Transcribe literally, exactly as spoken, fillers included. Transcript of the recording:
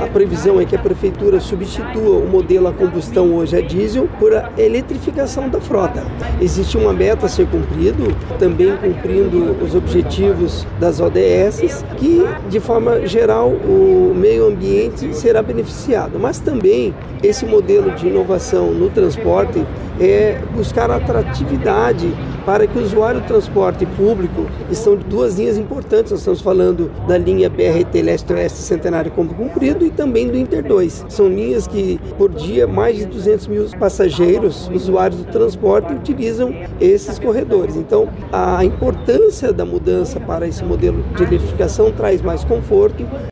a previsão é que a Prefeitura substitua o modelo a combustão hoje a diesel por a eletrificação da frota. Existe uma meta a ser cumprido, também cumprindo os objetivos das O D S, que de forma geral o meio ambiente será beneficiado, mas também esse modelo de inovação no transporte é buscar atratividade para que o usuário do transporte público, e são duas linhas importantes, nós estamos falando da linha B R T Leste-Oeste Centenário Campo Comprido e também do Inter dois. São linhas que, por dia, mais de duzentos mil passageiros, usuários do transporte, utilizam esses corredores. Então, a importância da mudança para esse modelo de eletrificação traz mais conforto,